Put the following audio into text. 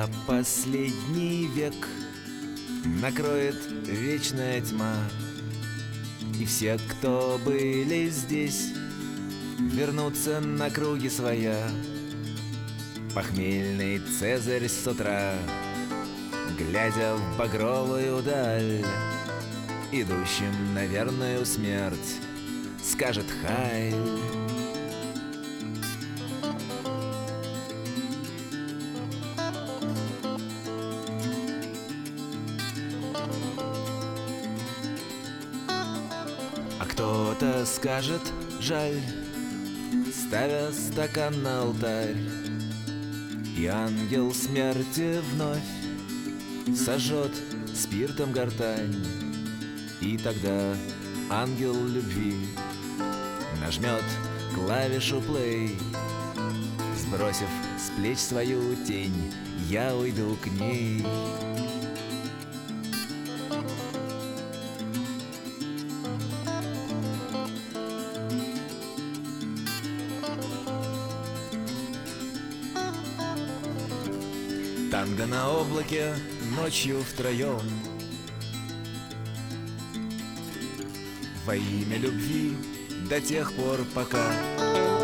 Когда последний век накроет вечная тьма, и все, кто были здесь, вернутся на круги своя, похмельный Цезарь с утра, глядя в багровую даль, идущим на верную смерть, скажет «Хайль». А кто-то скажет «жаль», ставя стакан на алтарь, и ангел смерти вновь сожжет спиртом гортань. И тогда ангел любви нажмет клавишу play, сбросив с плеч свою тень, я уйду к ней. Танго на облаке ночью втроем, во имя любви до тех пор, пока